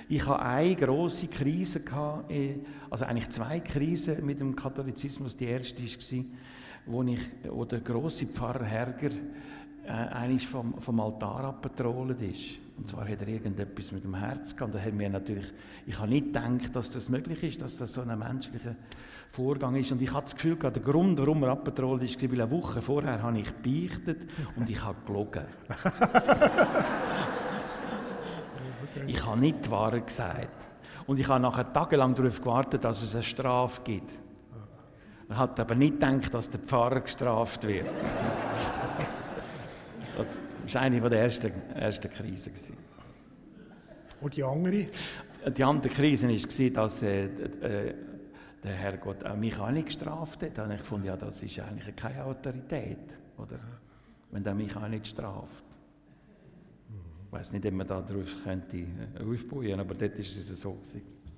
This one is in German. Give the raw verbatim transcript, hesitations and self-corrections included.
Ich hatte eine grosse Krise, gehabt, also eigentlich zwei Krisen mit dem Katholizismus. Die erste war, wo, ich, wo der grosse Pfarrer Herger äh, einmal vom, vom Altar abgetrollt ist. Und zwar hat er irgendetwas mit dem Herz gehabt. Da haben wir natürlich, ich habe nicht gedacht, dass das möglich ist, dass das so ein menschlicher Vorgang ist. Und ich hatte das Gefühl, der Grund, warum er abgetrollt ist, war, weil eine Woche vorher habe ich gebeichtet und ich habe gelogen. Ich habe nicht die Wahrheit gesagt. Und ich habe nachher tagelang darauf gewartet, dass es eine Strafe gibt. Ich hatte aber nicht gedacht, dass der Pfarrer gestraft wird. Das war eine der ersten, ersten Krisen. Und die andere? Die andere Krise war, dass äh, äh, der Herrgott auch mich auch nicht gestraft hat. Da habe ich gefunden, ja, das ist eigentlich keine Autorität, oder? Wenn er mich auch nicht straft. Ich weiss nicht, ob man da darauf könnte aufbauen, aber dort war es so gewesen.